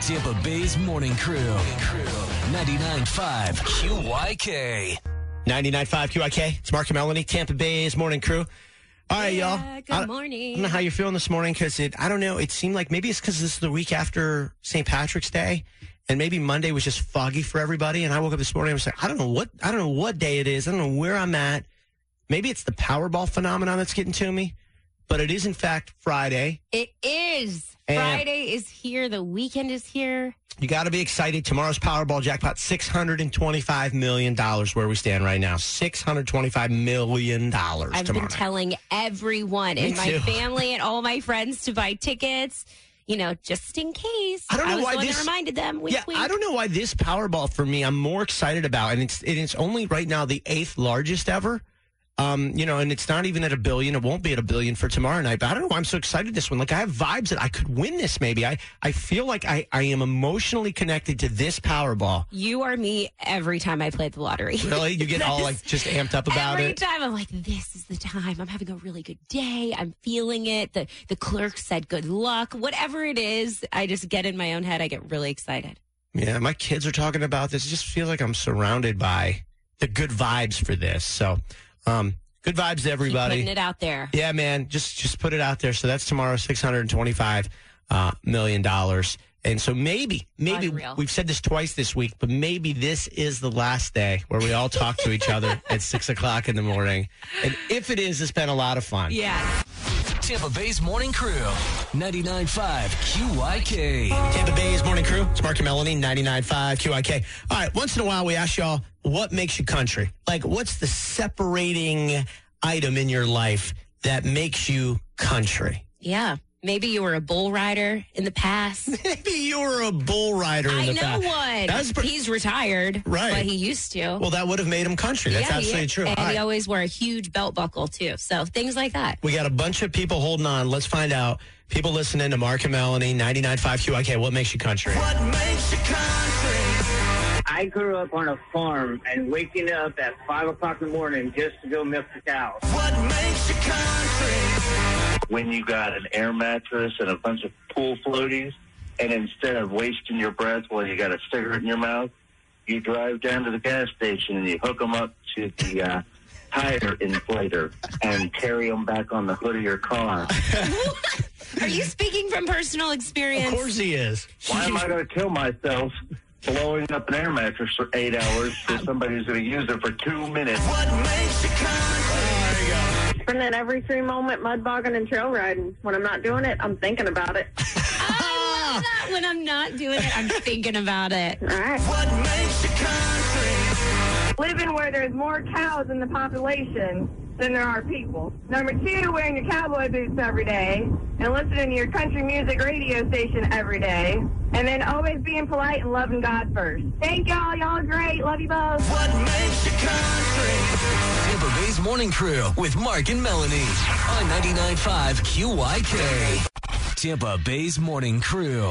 Tampa Bay's Morning Crew. 99.5 QYK. 99.5 QYK. It's Mark and Melanie, Tampa Bay's Morning Crew. All right, y'all. Good morning. I don't know how you're feeling this morning because I don't know. It seemed like maybe it's because this is the week after St. Patrick's Day, and maybe Monday was just foggy for everybody. And I woke up this morning and was like, I don't know what day it is. I don't know where I'm at. Maybe it's the Powerball phenomenon that's getting to me, but it is in fact Friday. It is. And Friday is here. The weekend is here. You got to be excited. Tomorrow's Powerball jackpot, $625 million where we stand right now. $625 million I've been telling everyone in my family and all my friends to buy tickets, just in case. I don't know why the one this that reminded them. Wink, wink. I don't know why this Powerball for me I'm more excited about, and it's only right now the 8th largest ever. And it's not even at $1 billion. It won't be at $1 billion for tomorrow night. But I don't know why I'm so excited this one. Like, I have vibes that I could win this maybe. I feel like I am emotionally connected to this Powerball. You are me every time I play the lottery. Really? You get all just amped up about every it? Every time I'm like, this is the time. I'm having a really good day. I'm feeling it. The clerk said good luck. Whatever it is, I just get in my own head. I get really excited. Yeah, my kids are talking about this. It just feels like I'm surrounded by the good vibes for this. So... good vibes to everybody. Keep putting it out there. Yeah, man. Just put it out there. So that's tomorrow, $625 million. And so maybe Unreal. We've said this twice this week, but maybe this is the last day where we all talk to each other at 6 o'clock in the morning. And if it is, it's been a lot of fun. Yeah. Tampa Bay's Morning Crew. 99.5 QYK. Tampa Bay's Morning Crew. It's Mark and Melanie, 99.5 QYK. All right, once in a while we ask y'all, what makes you country? Like, what's the separating item in your life that makes you country? Yeah. Maybe you were a bull rider in the past. Maybe you were a bull rider in the past. I know one. He's retired. Right. But he used to. Well, that would have made him country. That's absolutely true. And he always wore a huge belt buckle, too. So things like that. We got a bunch of people holding on. Let's find out. People listening to Mark and Melanie, 99.5 QYK. What makes you country? What makes you country? I grew up on a farm and waking up at 5 o'clock in the morning just to go milk the cows. What makes you country? When you got an air mattress and a bunch of pool floaties, and instead of wasting your breath while you got a cigarette in your mouth, you drive down to the gas station and you hook them up to the tire inflator and carry them back on the hood of your car. Are you speaking from personal experience? Of course he is. Why am I going to kill myself blowing up an air mattress for 8 hours for somebody who's going to use it for 2 minutes? What makes you country? There you go. And then every free moment mud bogging and trail riding. When I'm not doing it, I'm thinking about it. I love that. When I'm not doing it, I'm thinking about it. All right. What makes you country? Living where there's more cows in the population than there are people. Number 2, wearing your cowboy boots every day and listening to your country music radio station every day. And then always being polite and loving God first. Thank y'all. Y'all are great. Love you both. What makes you country? Tampa Bay's Morning Crew with Mark and Melanie on 99.5 QYK. Tampa Bay's Morning Crew.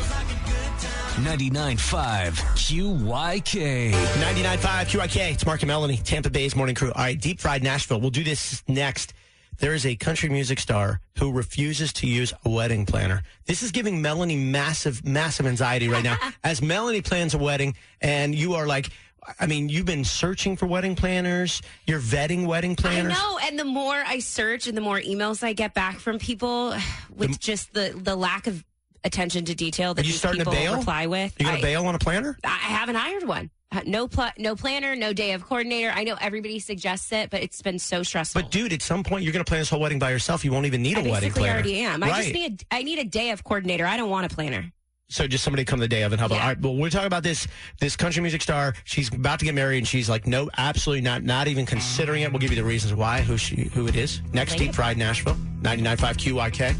99.5 QYK. 99.5 QYK. It's Mark and Melanie, Tampa Bay's Morning Crew. All right, Deep Fried Nashville. We'll do this next. There is a country music star who refuses to use a wedding planner. This is giving Melanie massive, massive anxiety right now. As Melanie plans a wedding, and you are like, I mean, you've been searching for wedding planners. You're vetting wedding planners. I know, and the more I search and the more emails I get back from people with just the lack of attention to detail that Are you these starting people to bail? reply with. You going to bail on a planner? I haven't hired one. No planner, no day of coordinator. I know everybody suggests it, but it's been so stressful. But dude, at some point you're going to plan this whole wedding by yourself. You won't even need a wedding planner. I already am. Right. I need a day of coordinator. I don't want a planner. So just somebody come the day of and help out. All right, well, we're talking about this country music star. She's about to get married, and she's like, no, absolutely not even considering it. We'll give you the reasons why, who it is. Next, Deep Fried Nashville, 99.5 QYK.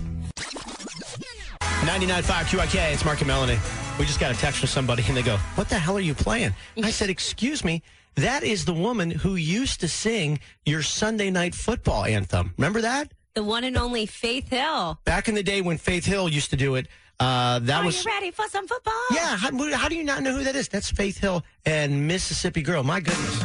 99.5 QYK, it's Mark and Melanie. We just got a text from somebody, and they go, what the hell are you playing? I said, excuse me, that is the woman who used to sing your Sunday night football anthem. Remember that? The one and only Faith Hill. Back in the day when Faith Hill used to do it, Are you ready for some football? Yeah, how do you not know who that is? That's Faith Hill and Mississippi Girl. My goodness.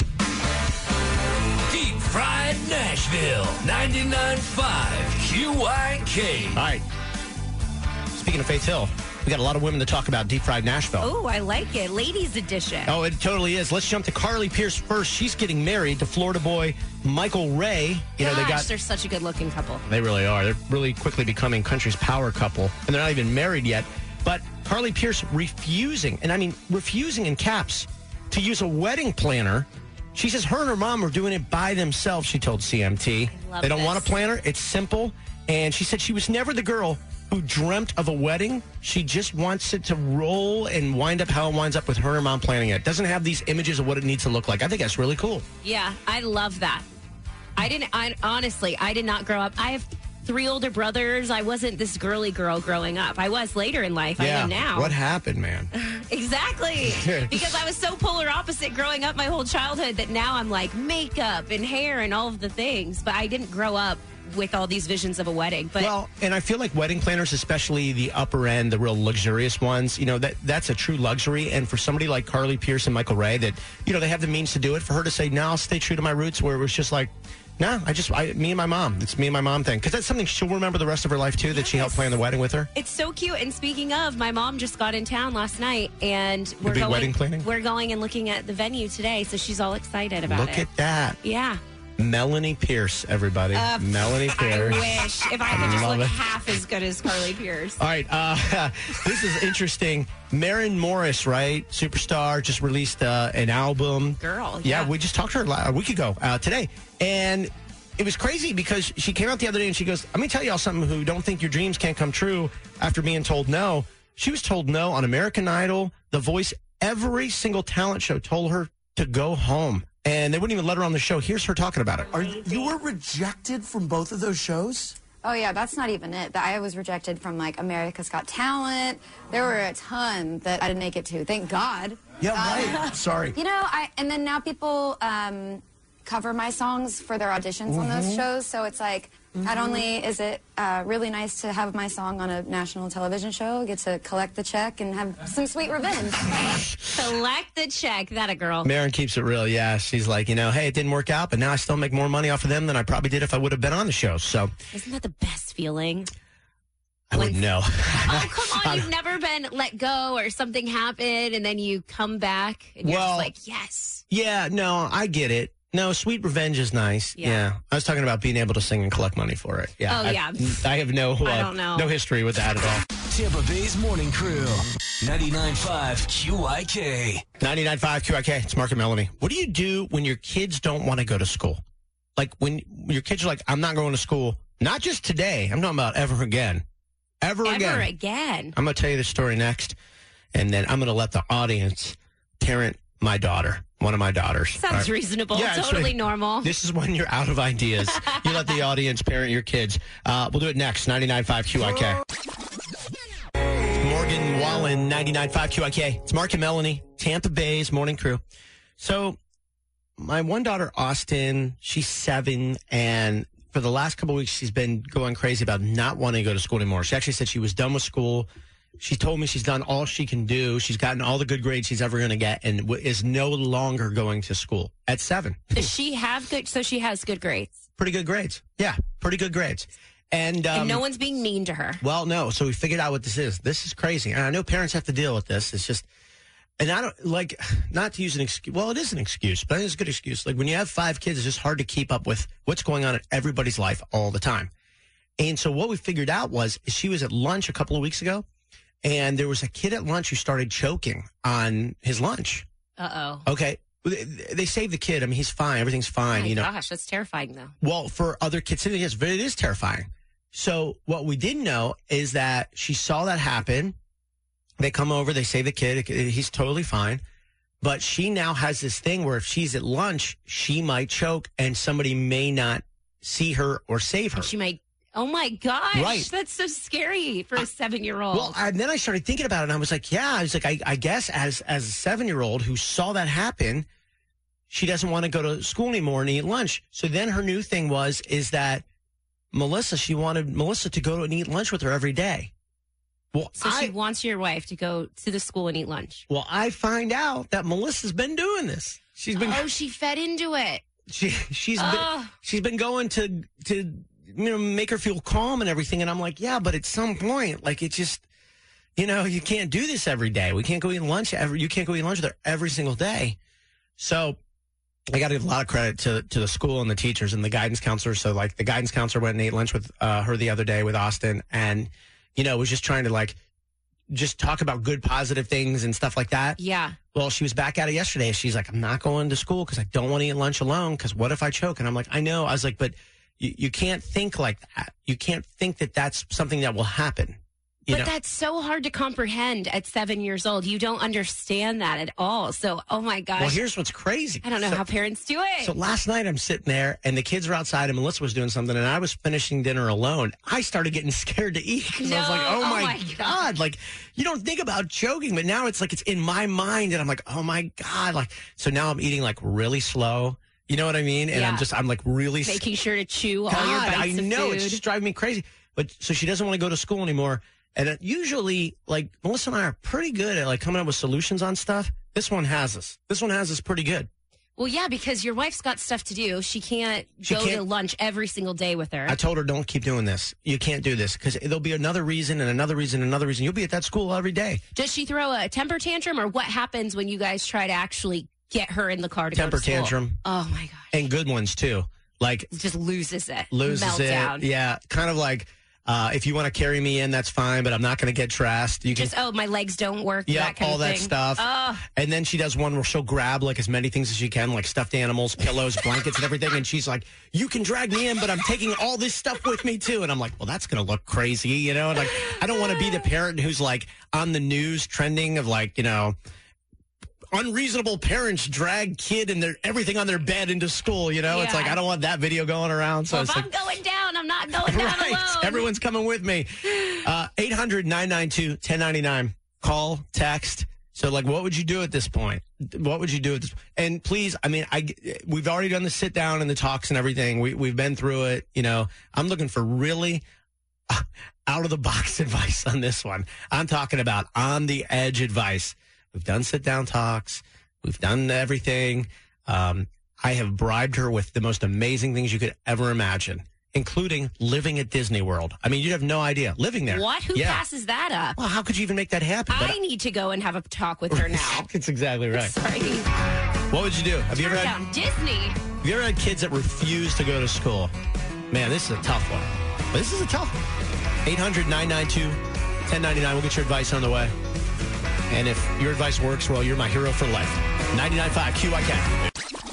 Deep Fried Nashville, 99.5 QYK. All right. Speaking of Faith Hill, We got a lot of women to talk about Deep Fried Nashville. Oh, I like it. Ladies edition. Oh, it totally is. Let's jump to Carly Pearce first. She's getting married to Florida boy Michael Ray. They're such a good-looking couple. They really are. They're really quickly becoming country's power couple, and they're not even married yet. But Carly Pearce refusing in caps, to use a wedding planner. She says her and her mom are doing it by themselves, she told CMT. They don't want a planner. It's simple. And she said she was never the girl who dreamt of a wedding. She just wants it to roll and wind up how it winds up with her and her mom planning it. Doesn't have these images of what it needs to look like. I think that's really cool. Yeah, I love that. Honestly, I did not grow up. I have 3 older brothers. I wasn't this girly girl growing up. I was later in life. I am now. What happened, man? Exactly. Because I was so polar opposite growing up my whole childhood that now I'm like makeup and hair and all of the things. But I didn't grow up with all these visions of a wedding. But well, and I feel like wedding planners, especially the upper end, the real luxurious ones, that's a true luxury. And for somebody like Carly Pearce and Michael Ray that, they have the means to do it, for her to say, no, I'll stay true to my roots, where it was just like, no, me and my mom. It's me and my mom thing. Because that's something she'll remember the rest of her life, too, that she helped plan the wedding with her. It's so cute. And speaking of, my mom just got in town last night, and wedding planning? We're going and looking at the venue today, so she's all excited about it. Look at that. Yeah. Melanie Pearce, everybody. Melanie Pearce. I wish. If I could just look half as good as Carly Pearce. All right. This is interesting. Maren Morris, right? Superstar, just released an album. Girl. Yeah, we just talked to her a week ago today. And it was crazy because she came out the other day and she goes, let me tell y'all something who don't think your dreams can't come true after being told no. She was told no on American Idol, The Voice, every single talent show told her to go home. And they wouldn't even let her on the show. Here's her talking about it. You were rejected from both of those shows? Oh, yeah, that's not even it. I was rejected from, America's Got Talent. There were a ton that I didn't make it to. Thank God. Yeah, right. Sorry. And then now people cover my songs for their auditions on those shows. So it's like, not only is it really nice to have my song on a national television show, I get to collect the check and have some sweet revenge. Collect the check. That a girl. Maren keeps it real. Yeah, she's like, hey, it didn't work out, but now I still make more money off of them than I probably did if I would have been on the show. So, isn't that the best feeling? I wouldn't know. Oh, come on. You've never been let go or something happened and then you come back and you're just like, yes. Yeah, no, I get it. No, sweet revenge is nice. Yeah. I was talking about being able to sing and collect money for it. Yeah. Oh, yeah. I have no no history with that at all. Tampa Bay's Morning Crew, 99.5 QIK. 99.5 QIK. It's Mark and Melanie. What do you do when your kids don't want to go to school? Like when your kids are like, I'm not going to school. Not just today. I'm talking about ever again. Ever again. I'm going to tell you the story next. And then I'm going to let the audience parent my daughter. One of my daughters. Sounds reasonable. Yeah, totally normal. This is when you're out of ideas. You let the audience parent your kids. We'll do it next. 99.5 QIK. Morgan Wallen, 99.5 QIK. It's Mark and Melanie, Tampa Bay's Morning Crew. So my one daughter, Austin, she's 7, and for the last couple of weeks, she's been going crazy about not wanting to go to school anymore. She actually said she was done with school. She told me she's done all she can do. She's gotten all the good grades she's ever going to get and is no longer going to school at 7. Does she have good? So she has good grades. Pretty good grades. Yeah, pretty good grades. And no one's being mean to her. Well, no. So we figured out what this is. This is crazy. And I know parents have to deal with this. It's just, and I don't like, not to use an excuse. Well, it is an excuse, but it's a good excuse. Like when you have 5 kids, it's just hard to keep up with what's going on in everybody's life all the time. And so what we figured out was she was at lunch a couple of weeks ago. And there was a kid at lunch who started choking on his lunch. Uh-oh. Okay. They saved the kid. I mean, he's fine. Everything's fine. Oh my gosh, that's terrifying, though. Well, for other kids, it is terrifying. So what we didn't know is that she saw that happen. They come over. They save the kid. He's totally fine. But she now has this thing where if she's at lunch, she might choke and somebody may not see her or save her. And she might. Oh, my gosh. Right. That's so scary for a 7-year-old. Well, and then I started thinking about it, and I was like, I guess as a 7-year-old who saw that happen, she doesn't want to go to school anymore and eat lunch. So then her new thing is that she wanted Melissa to go and eat lunch with her every day. Well, so she wants your wife to go to the school and eat lunch. Well, I find out that Melissa's been doing this. She's been. Oh, she fed into it. She's been going to make her feel calm and everything. And I'm like, yeah, but at some point, like it just, you can't do this every day. We can't go eat lunch. You can't go eat lunch with her every single day. So I got to give a lot of credit to the school and the teachers and the guidance counselor. So, like, the guidance counselor went and ate lunch with her the other day with Austin, and, was just trying to, like, just talk about good, positive things and stuff like that. Yeah. Well, she was back at it yesterday. She's like, I'm not going to school because I don't want to eat lunch alone because what if I choke? And I'm like, I know. I was like, but you can't think like that. You can't think that that's something that will happen. But that's so hard to comprehend at 7 years old. You don't understand that at all. So, oh my gosh. Well, here's what's crazy. I don't know how parents do it. So last night I'm sitting there and the kids are outside and Melissa was doing something and I was finishing dinner alone. I started getting scared to eat because I was like, oh my God. Like, you don't think about choking, but now it's like it's in my mind and I'm like, oh my God. Like, so now I'm eating like really slow. You know what I mean? And I'm like really making sure to chew all your bites I know. of food. It's just driving me crazy. But so she doesn't want to go to school anymore. And usually, like, Melissa and I are pretty good at, like, coming up with solutions on stuff. This one has us. This one has us pretty good. Well, yeah, because your wife's got stuff to do. She can't go to lunch every single day with her. I told her, don't keep doing this. You can't do this because there'll be another reason and another reason and another reason. You'll be at that school every day. Does she throw a temper tantrum, or what happens when you guys try to actually get her in the car to go to school? Temper tantrum. Oh, my gosh. And good ones, too. Like, just loses it. Meltdown. Yeah, kind of like... if you want to carry me in, that's fine, but I'm not going to get dressed. You can my legs don't work. Yeah, that kind all of that thing. stuff. And then she does one where she'll grab like as many things as she can, like stuffed animals, pillows, blankets, and everything. And she's like, "You can drag me in, but I'm taking all this stuff with me too." And I'm like, "Well, that's going to look crazy, And like, I don't want to be the parent who's like on the news trending of like, unreasonable parents drag kid and everything on their bed into school, Yeah. It's like I don't want that video going around. So well, it's if like, I'm going down, I'm not going down alone. Everyone's coming with me. 800-992-1099. Call, text. So, like, what would you do at this point? What would you do at this? And please, I mean, we've already done the sit down and the talks and everything. We've been through it. I'm looking for really out of the box advice on this one. I'm talking about on the edge advice. We've done sit-down talks. We've done everything. I have bribed her with the most amazing things you could ever imagine, including living at Disney World. I mean, you have no idea. Living there. What? Who passes that up? Well, how could you even make that happen? I need to go and have a talk with her now. That's exactly right. Sorry. What would you do? Have you ever had Disney? Have you ever had kids that refuse to go to school? Man, this is a tough one. This is a tough one. 800-992-1099. We'll get your advice on the way. And if your advice works, well, you're my hero for life. 99.5 QYK.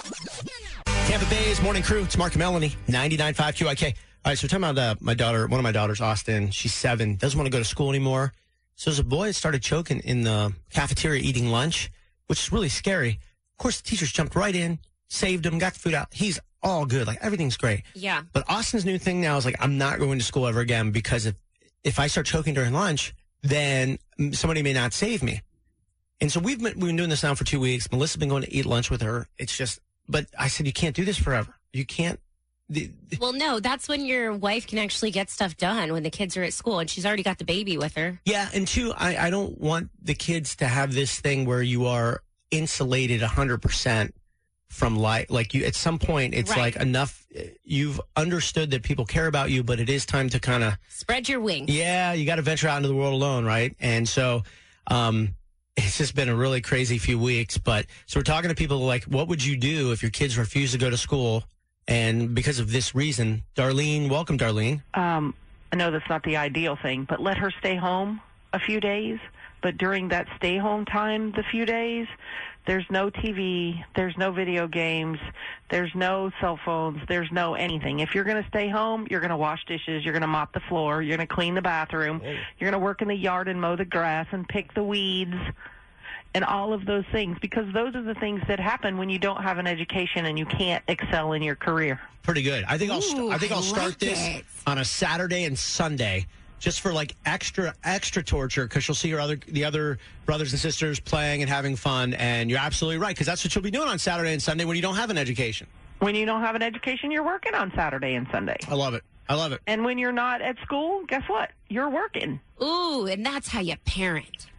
Tampa Bay's Morning Crew. It's Mark and Melanie. 99.5 QYK. All right, so we're talking about one of my daughters, Austin. She's 7, doesn't want to go to school anymore. So there's a boy that started choking in the cafeteria eating lunch, which is really scary. Of course, the teachers jumped right in, saved him, got the food out. He's all good. Like, everything's great. Yeah. But Austin's new thing now is, like, I'm not going to school ever again because if I start choking during lunch, then somebody may not save me. And so we've been doing this now for 2 weeks. Melissa's been going to eat lunch with her. It's just, but I said, you can't do this forever. You can't. Well, no, that's when your wife can actually get stuff done when the kids are at school, and she's already got the baby with her. Yeah, and 2, I don't want the kids to have this thing where you are insulated 100% from life. Like, you, at some point, it's like enough. You've understood that people care about you, but it is time to kind of spread your wings. Yeah, you got to venture out into the world alone, right? And so, it's just been a really crazy few weeks. But so we're talking to people like, what would you do if your kids refuse to go to school? And because of this reason, Darlene, welcome, Darlene. I know that's not the ideal thing, but let her stay home a few days. But during that stay home time, the few days, there's no TV, there's no video games, there's no cell phones, there's no anything. If you're going to stay home, you're going to wash dishes, you're going to mop the floor, you're going to clean the bathroom, you're going to work in the yard and mow the grass and pick the weeds and all of those things, because those are the things that happen when you don't have an education and you can't excel in your career. Pretty good. I think I'll start this on a Saturday and Sunday, just for like extra torture, because you'll see the other brothers and sisters playing and having fun. And you're absolutely right, because that's what you'll be doing on Saturday and Sunday when you don't have an education. When you don't have an education, you're working on Saturday and Sunday. I love it. I love it. And when you're not at school, guess what? You're working. Ooh, and that's how you parent.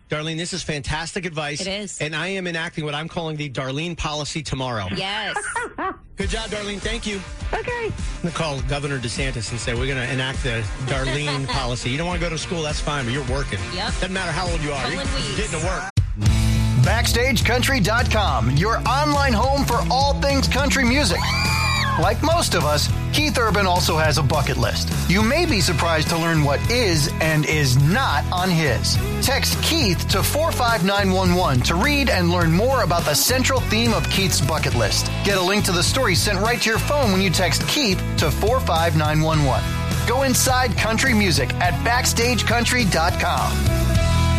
Darlene, this is fantastic advice. It is. And I am enacting what I'm calling the Darlene policy tomorrow. Yes. Good job, Darlene. Thank you. Okay. I'm going to call Governor DeSantis and say we're going to enact the Darlene policy. You don't want to go to school, that's fine, but you're working. Yep. Doesn't matter how old you are. You're getting to work. BackstageCountry.com, your online home for all things country music. Like most of us, Keith Urban also has a bucket list. You may be surprised to learn what is and is not on his. Text Keith to 45911 to read and learn more about the central theme of Keith's bucket list. Get a link to the story sent right to your phone when you text Keith to 45911. Go inside country music at BackstageCountry.com.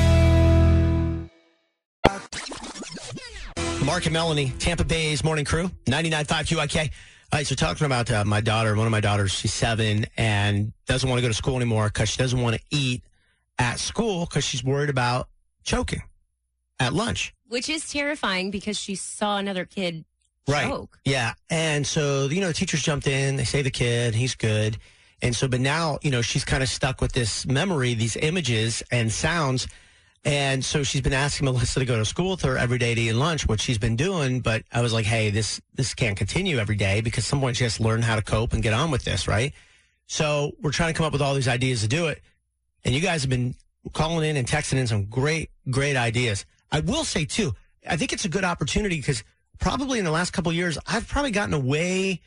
Mark and Melanie, Tampa Bay's Morning Crew, 99.5 QIK. All right, so talking about my daughter, one of my daughters, she's 7 and doesn't want to go to school anymore because she doesn't want to eat at school because she's worried about choking at lunch. Which is terrifying because she saw another kid choke. Yeah. And so, the teachers jumped in, they saved the kid, he's good. And so, but now, she's kind of stuck with this memory, these images and sounds. And so she's been asking Melissa to go to school with her every day to eat lunch, which she's been doing. But I was like, hey, this can't continue every day because at some point she has to learn how to cope and get on with this, right? So we're trying to come up with all these ideas to do it. And you guys have been calling in and texting in some great, great ideas. I will say, too, I think it's a good opportunity because probably in the last couple of years, I've probably gotten away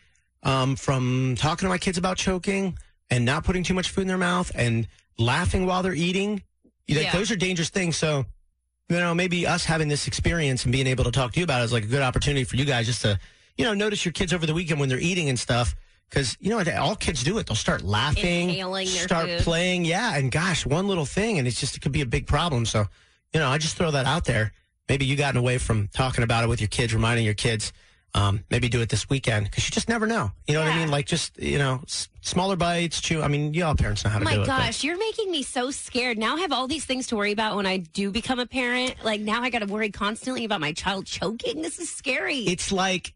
from talking to my kids about choking and not putting too much food in their mouth and laughing while they're eating. Those are dangerous things. So, maybe us having this experience and being able to talk to you about it is like a good opportunity for you guys just to, notice your kids over the weekend when they're eating and stuff. Because, all kids do it. They'll start laughing, inhaling their start food. playing. Yeah. And gosh, one little thing. And it could be a big problem. So, I just throw that out there. Maybe you gotten away from talking about it with your kids, reminding your kids. Maybe do it this weekend because you just never know. You know what I mean? Like just, smaller bites, chew. I mean, all parents know how to do it. My gosh, you're making me so scared. Now I have all these things to worry about when I do become a parent. Like now I got to worry constantly about my child choking. This is scary. It's like,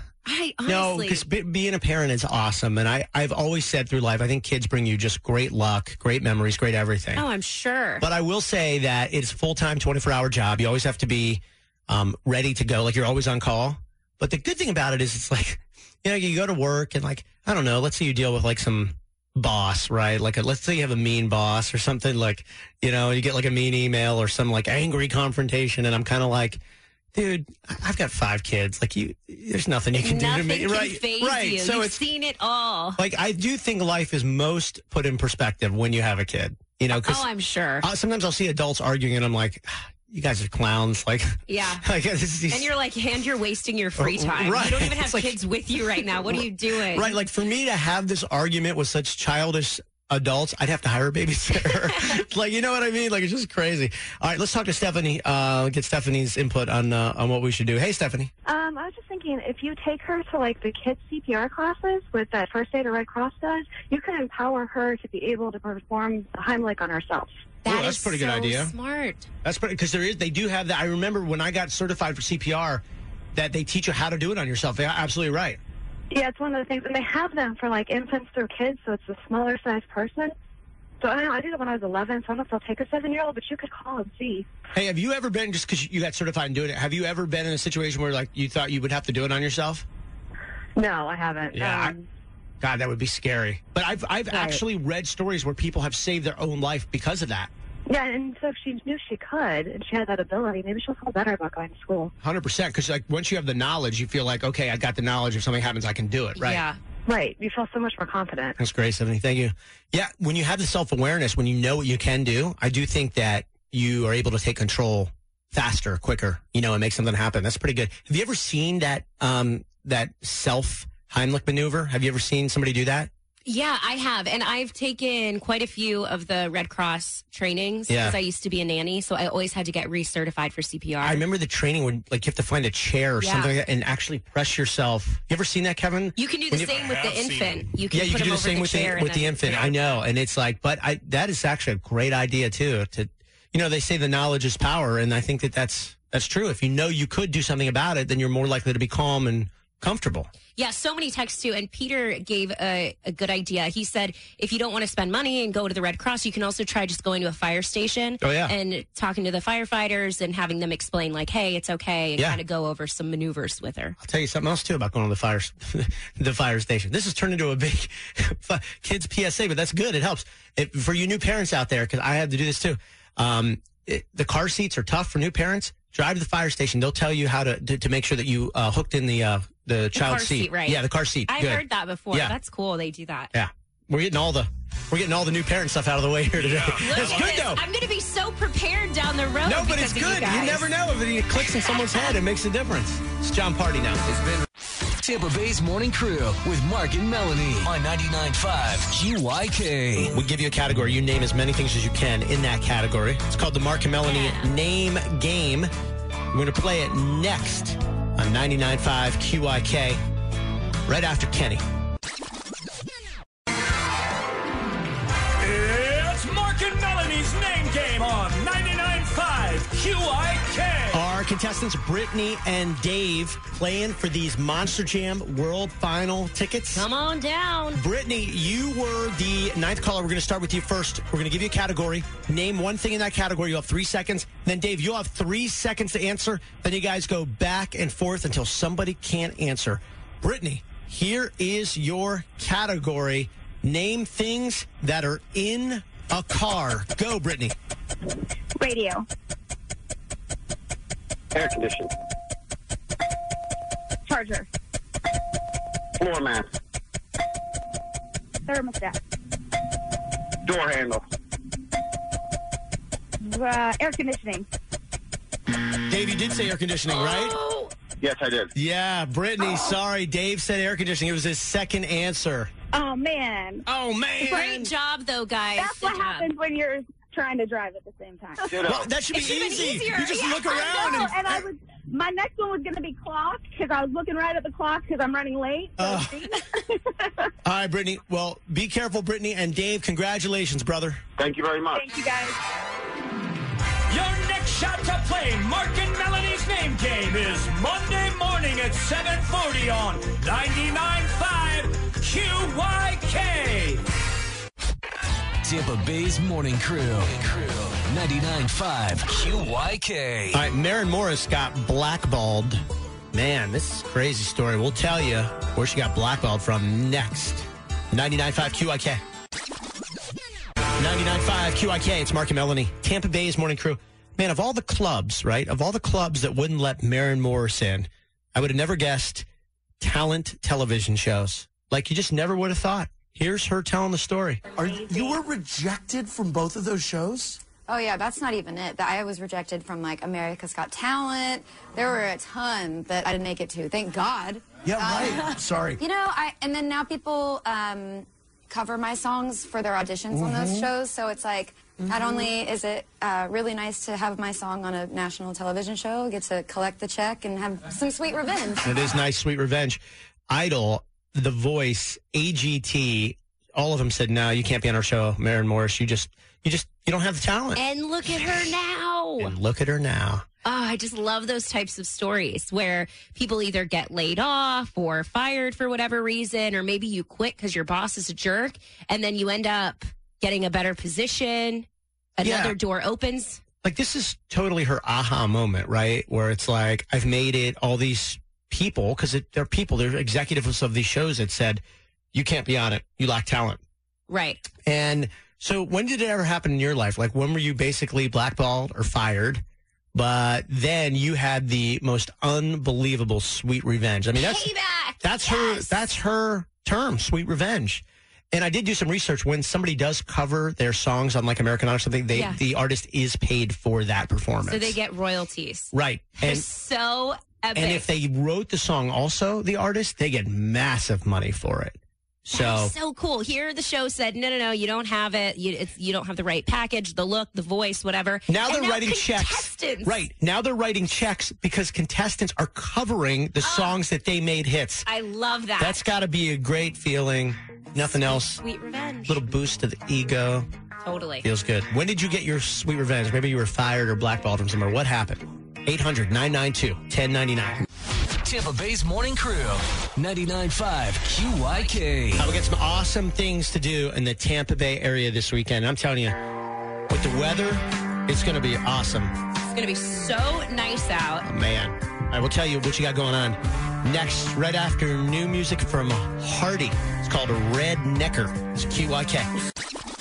I honestly. no, because being a parent is awesome. And I've always said through life, I think kids bring you just great luck, great memories, great everything. Oh, I'm sure. But I will say that it's a full-time 24-hour job. You always have to be ready to go. Like you're always on call. But the good thing about it is it's like, you go to work and like, I don't know, let's say you deal with like some boss, right? Like let's say you have a mean boss or something like, you get like a mean email or some like angry confrontation. And I'm kind of like, dude, I've got 5 kids. Like there's nothing you can do to me. Nothing can faze you. So you've seen it all. Like I do think life is most put in perspective when you have a kid, Oh, I'm sure. Sometimes I'll see adults arguing and I'm like, you guys are clowns. Like, yeah. Like, and you're like, you're wasting your free time. Right. You don't even have kids with you right now. What are you doing? Right. Like for me to have this argument with such childish adults, I'd have to hire a babysitter. Like, you know what I mean? Like, it's just crazy. All right, let's talk to Stephanie, get Stephanie's input on what we should do. Hey, Stephanie. I was just thinking, if you take her to, like, the kids' CPR classes with that First Aid or Red Cross does, you can empower her to be able to perform the Heimlich on herself. That's a pretty good idea. Smart. That's pretty, because they do have that. I remember when I got certified for CPR that they teach you how to do it on yourself. They're absolutely right. Yeah, it's one of the things, and they have them for like infants through kids, so it's a smaller sized person. So I don't know, I did it when I was 11, so I don't know if they'll take a 7-year-old, but you could call and see. Hey, have you ever been, just because you got certified in doing it, have you ever been in a situation where like you thought you would have to do it on yourself? No, I haven't. Yeah, God, that would be scary. But I've actually read stories where people have saved their own life because of that. Yeah, and so if she knew she could and she had that ability, maybe she'll feel better about going to school. 100%, because like once you have the knowledge, you feel like, okay, I got the knowledge. If something happens, I can do it, right? Yeah. Right. You feel so much more confident. That's great, Stephanie. Thank you. Yeah, when you have the self-awareness, when you know what you can do, I do think that you are able to take control faster, quicker, and make something happen. That's pretty good. Have you ever seen that that self-Heimlich maneuver? Have you ever seen somebody do that? Yeah, I have. And I've taken quite a few of the Red Cross trainings because I used to be a nanny. So I always had to get recertified for CPR. I remember the training when like you have to find a chair or something like that and actually press yourself. You ever seen that, Kevin? You can do the same with the infant. You can you can do the same with the infant. I know. And it's like, but that is actually a great idea too. They say the knowledge is power. And I think that's true. If you know you could do something about it, then you're more likely to be calm and comfortable. Yeah, so many texts too. And Peter gave a good idea. He said, if you don't want to spend money and go to the Red Cross, you can also try just going to a fire station and talking to the firefighters and having them explain, like, hey, it's okay, and kind of go over some maneuvers with her. I'll tell you something else, too, about going to the fire station. This has turned into a big kids PSA, but that's good. It helps. For you new parents out there, because I had to do this, too, the car seats are tough for new parents. Drive to the fire station. They'll tell you how to make sure that you hooked in the child seat. Right? Yeah, the car seat. I heard that before. Yeah. That's cool. They do that. Yeah, we're getting all the new parent stuff out of the way here today. Yeah. It's good though. I'm going to be so prepared down the road. No, but it's good. You never know if it clicks in someone's head. It makes a difference. It's John Party now. It's been Tampa Bay's Morning Crew with Mark and Melanie on 99.5 QYK. We give you a category. You name as many things as you can in that category. It's called the Mark and Melanie Name Game. We're going to play it next on 99.5 QYK right after Kenny. It's Mark and Melanie's Name Game on 99.5 QYK. Our contestants, Brittany and Dave, playing for these Monster Jam World Final tickets. Come on down. Brittany, you were the ninth caller. We're going to start with you first. We're going to give you a category. Name one thing in that category. You'll have 3 seconds. Then, Dave, you'll have 3 seconds to answer. Then you guys go back and forth until somebody can't answer. Brittany, here is your category. Name things that are in a car. Go, Brittany. Radio. Air conditioning. Charger. Floor mat. Thermostat. Door handle. Air conditioning. Dave, you did say air conditioning, right? Yes, I did. Yeah, Brittany, sorry. Dave said air conditioning. It was his second answer. Oh, man. Oh, man. Great job, though, guys. That's what happens when you're trying to drive at the same time. Well, that should be easy. You just look around. My next one was going to be clock because I was looking right at the clock because I'm running late. So all right, Brittany. Well, be careful, Brittany. And Dave, congratulations, brother. Thank you very much. Thank you, guys. Your next shot to play Mark and Melanie's Name Game is Monday morning at 7:40 on 99.5 QYK. Tampa Bay's Morning Crew. 99.5 QYK. All right, Maren Morris got blackballed. Man, this is a crazy story. We'll tell you where she got blackballed from next. 99.5 QYK. 99.5 QYK. It's Mark and Melanie. Tampa Bay's Morning Crew. Man, of all the clubs, right? Of all the clubs that wouldn't let Maren Morris in, I would have never guessed talent television shows. Like, you just never would have thought. Here's her telling the story. You were rejected from both of those shows? Oh, yeah, that's not even it. I was rejected from, like, America's Got Talent. There were a ton that I didn't make it to. Thank God. Yeah, right. Sorry. You know, and then now people cover my songs for their auditions on those shows. So it's like, not only is it really nice to have my song on a national television show, get to collect the check and have some sweet revenge. It is nice, sweet revenge. Idol, The Voice, AGT, all of them said, no, you can't be on our show, Maren Morris. You don't have the talent. And look at her now. And look at her now. Oh, I just love those types of stories where people either get laid off or fired for whatever reason, or maybe you quit because your boss is a jerk, and then you end up getting a better position. Another door opens. Like, this is totally her aha moment, right? Where it's like, I've made it. All these people, because they're people, they're executives of these shows that said, you can't be on it. You lack talent. Right. And so when did it ever happen in your life? Like, when were you basically blackballed or fired? But then you had the most unbelievable sweet revenge. I mean, that's her term, sweet revenge. And I did do some research. When somebody does cover their songs on, like, American Idol or something, the artist is paid for that performance. So they get royalties. Right. And so epic. And if they wrote the song also, the artist, they get massive money for it. That's so cool. Here the show said, no, you don't have it. You don't have the right package, the look, the voice, whatever. Now they're writing checks. Right. Now they're writing checks because contestants are covering the songs that they made hits. I love that. That's got to be a great feeling. Nothing else. Sweet revenge. Little boost to the ego. Totally. Feels good. When did you get your sweet revenge? Maybe you were fired or blackballed from somewhere. What happened? 800-992-1099. Tampa Bay's Morning Crew. 99.5 QYK. We got some awesome things to do in the Tampa Bay area this weekend. I'm telling you, with the weather, it's going to be awesome. It's going to be so nice out. Oh, man. I will tell you what you got going on. Next, right after new music from Hardy. It's called Rednecker. It's QYK.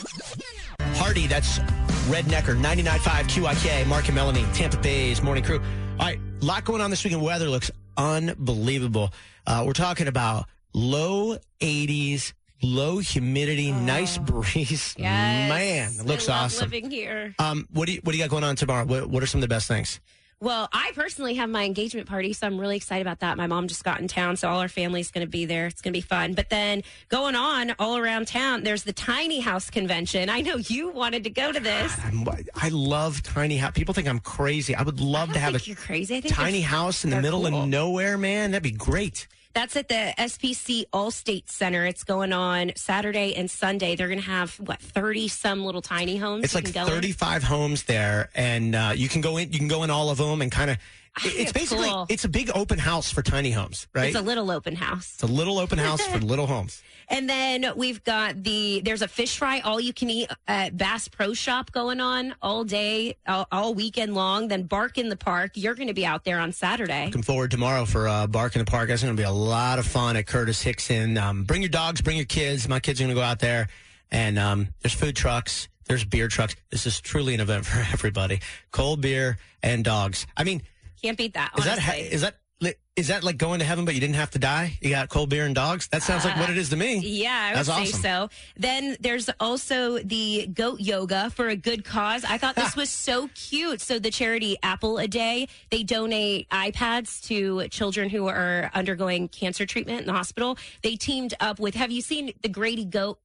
Hardy, that's Rednecker. 99.5 QYK. Mark and Melanie, Tampa Bay's Morning Crew. All right, a lot going on this weekend. Weather looks unbelievable. We're talking about low 80s, low humidity, nice breeze. Yes. Man, it looks I love awesome. living here. What do you got going on tomorrow? What are some of the best things? Well, I personally have my engagement party, so I'm really excited about that. My mom just got in town, so all our family's going to be there. It's going to be fun. But then going on all around town, there's the Tiny House Convention. I know you wanted to go to this. I love tiny house. People think I'm crazy. I would love to have you're crazy. I think tiny house in the middle of nowhere, man. That'd be great. That's at the SPC Allstate Center. It's going on Saturday and Sunday. They're going to have, 30-some little tiny homes? It's like 35 homes there, and you can go in. You can go in all of them and kind of. It's basically it's a big open house for tiny homes, right? It's a little open house. It's a little open house for little homes. And then we've got there's a fish fry, all you can eat at Bass Pro Shop going on all day, all weekend long. Then Bark in the Park. You're going to be out there on Saturday. Looking forward tomorrow for Bark in the Park. That's going to be a lot of fun at Curtis Hickson. Bring your dogs, bring your kids. My kids are going to go out there. And there's food trucks. There's beer trucks. This is truly an event for everybody. Cold beer and dogs. I mean, can't beat that, honestly. Is that like going to heaven, but you didn't have to die? You got cold beer and dogs? That sounds like what it is to me. Yeah, I would say awesome. so. Then there's also the goat yoga for a good cause. I thought this was so cute. So the charity Apple a Day, they donate iPads to children who are undergoing cancer treatment in the hospital. They teamed up with, have you seen the Grady Goat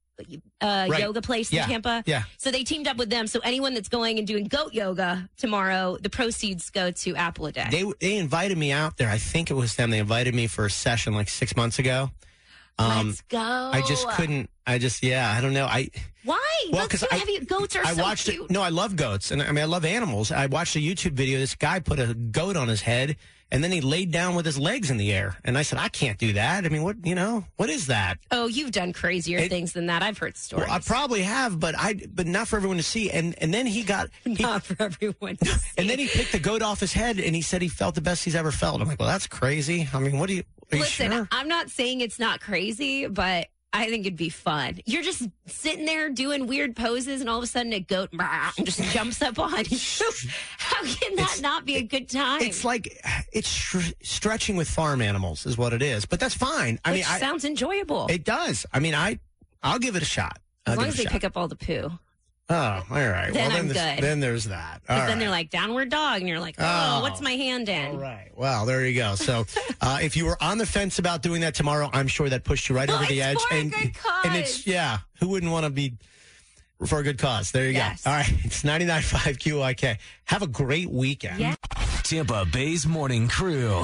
yoga place in Tampa? Yeah. So they teamed up with them. So anyone that's going and doing goat yoga tomorrow, the proceeds go to Apple a Day. They invited me out there. I think it was them. They invited me for a session like 6 months ago. Let's go. I just couldn't. I don't know. Why? Well, because goats are so cute. No, I love goats. And I mean, I love animals. I watched a YouTube video. This guy put a goat on his head and then he laid down with his legs in the air. And I said, I can't do that. I mean, what is that? Oh, you've done crazier things than that. I've heard stories. Well, I probably have, but not for everyone to see. And then not for everyone to see. And then he picked the goat off his head and he said he felt the best he's ever felt. I'm like, well, that's crazy. I mean, are you sure? I'm not saying it's not crazy, but I think it'd be fun. You're just sitting there doing weird poses, and all of a sudden a goat just jumps up on you. How can that not be a good time? It's like stretching with farm animals is what it is, but that's fine. I mean, sounds enjoyable. It does. I mean, I'll give it a shot. As long as they pick up all the poo. Oh, all right. Then I'm good. Then there's that. But then they're like, downward dog. And you're like, what's my hand in? All right. Well, there you go. So if you were on the fence about doing that tomorrow, I'm sure that pushed you right over the edge. For a good cause. And it's, who wouldn't want to be for a good cause? There you go. All right. It's 99.5 QYK. Have a great weekend. Yeah. Tampa Bay's Morning Crew.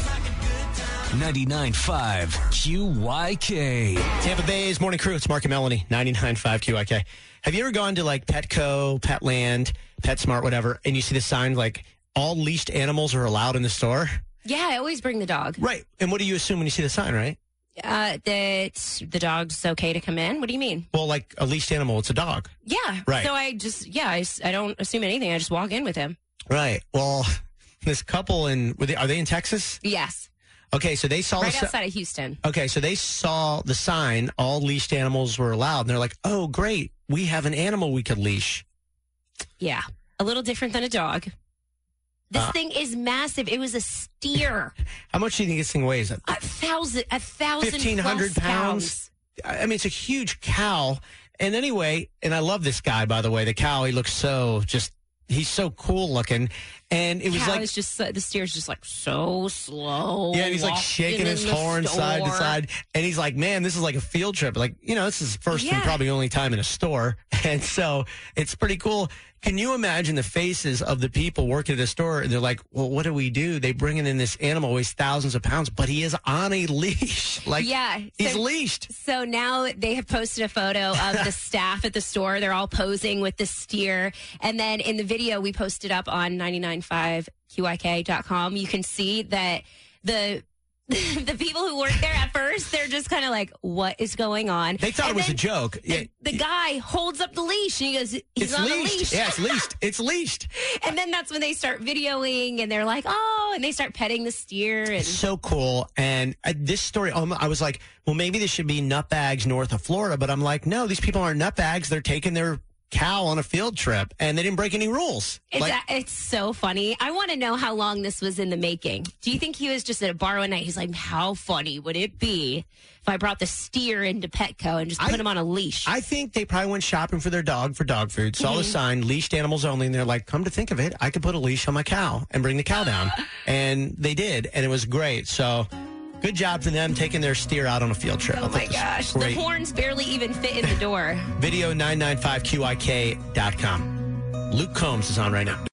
99.5 QYK. Tampa Bay's Morning Crew. It's Mark and Melanie. 99.5 QYK. Have you ever gone to like Petco, Petland, PetSmart, whatever, and you see the sign like all leashed animals are allowed in the store? Yeah, I always bring the dog. Right. And what do you assume when you see the sign, right? That the dog's okay to come in. What do you mean? Well, like a leashed animal, it's a dog. Yeah. Right. So I don't assume anything. I just walk in with him. Right. Well, this couple are they in Texas? Yes. Okay, so they saw right outside of Houston. Okay, so they saw the sign, all leashed animals were allowed, and they're like, oh, great, we have an animal we could leash. Yeah, a little different than a dog. This thing is massive. It was a steer. How much do you think this thing weighs? 1,000 1,500 pounds. I mean, it's a huge cow. And anyway, and I love this guy, by the way. The cow, he looks he's so cool looking. And it was the steer's just like so slow. Yeah, and he's like shaking his horn side to side. And he's like, man, this is like a field trip. Like, this is first and probably only time in a store. And so it's pretty cool. Can you imagine the faces of the people working at a store? And they're like, well, what do we do? They bring in this animal, weighs thousands of pounds, but he is on a leash. Like, he's leashed. So now they have posted a photo of the staff at the store. They're all posing with the steer. And then in the video we posted up on 995QYK.com, you can see that the the people who work there at first, they're just kind of like, what is going on? They thought it was a joke. The guy holds up the leash and he goes, he's on leashed. a leash. Yeah, it's leashed. It's leashed. And then that's when they start videoing and they're like, oh, and they start petting the steer. And so cool. And this story, I was like, well, maybe this should be nutbags north of Florida. But I'm like, no, these people aren't nutbags. They're taking their cow on a field trip and they didn't break any rules. It's so funny. I want to know how long this was in the making. Do you think he was just at a bar one night? He's like, how funny would it be if I brought the steer into Petco and just put him on a leash? I think they probably went shopping for their dog for dog food, saw the sign, leashed animals only, and they're like, come to think of it, I could put a leash on my cow and bring the cow down. And they did, and it was great. So good job for them taking their steer out on a field trip. Oh, my gosh. The horns barely even fit in the door. Video 995QIK.com. Luke Combs is on right now.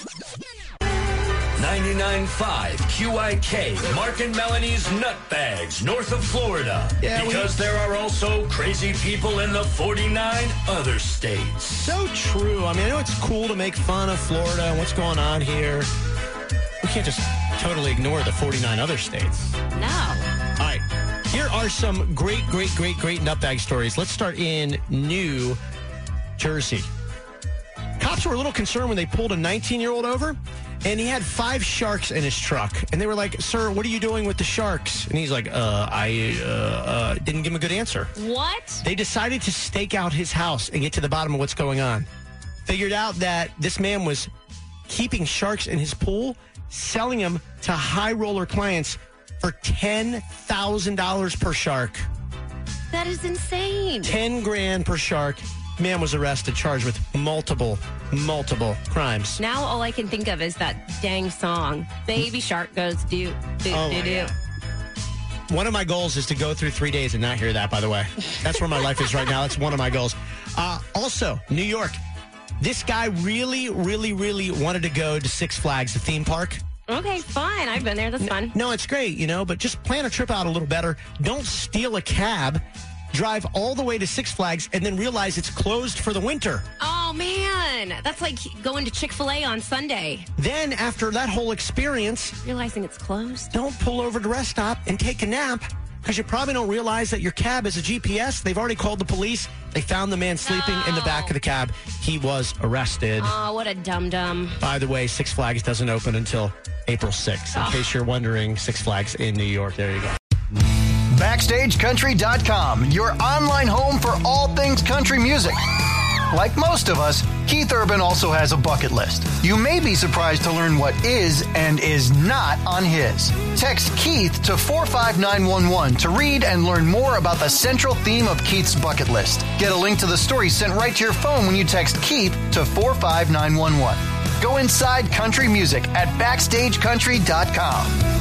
99.5 QIK, Mark and Melanie's Nutbags, north of Florida. Yeah, because there are also crazy people in the 49 other states. So true. I mean, I know it's cool to make fun of Florida and what's going on here. We can't just totally ignore the 49 other states. No. All right. Here are some great nutbag stories. Let's start in New Jersey. Cops were a little concerned when they pulled a 19-year-old over, and he had 5 sharks in his truck. And they were like, sir, what are you doing with the sharks? And he's like, I didn't give him a good answer. What? They decided to stake out his house and get to the bottom of what's going on. Figured out that this man was keeping sharks in his pool, selling them to high roller clients for $10,000 per shark. That is insane. $10,000 per shark. Man was arrested, charged with multiple crimes. Now all I can think of is that dang song. Baby shark goes do. One of my goals is to go through 3 days and not hear that, by the way. That's where my life is right now. That's one of my goals. Also, New York. This guy really wanted to go to Six Flags, the theme park. Okay, fine. I've been there. That's fun. No, it's great, but just plan a trip out a little better. Don't steal a cab. Drive all the way to Six Flags and then realize it's closed for the winter. Oh, man. That's like going to Chick-fil-A on Sunday. Then, after that whole experience... realizing it's closed? Don't pull over to rest stop and take a nap, because you probably don't realize that your cab is a GPS. They've already called the police. They found the man sleeping in the back of the cab. He was arrested. Oh, what a dum-dum. By the way, Six Flags doesn't open until April 6th. In case you're wondering, Six Flags in New York. There you go. BackstageCountry.com, your online home for all things country music. Like most of us, Keith Urban also has a bucket list. You may be surprised to learn what is and is not on his. Text Keith to 45911 to read and learn more about the central theme of Keith's bucket list. Get a link to the story sent right to your phone when you text Keith to 45911. Go inside country music at BackstageCountry.com.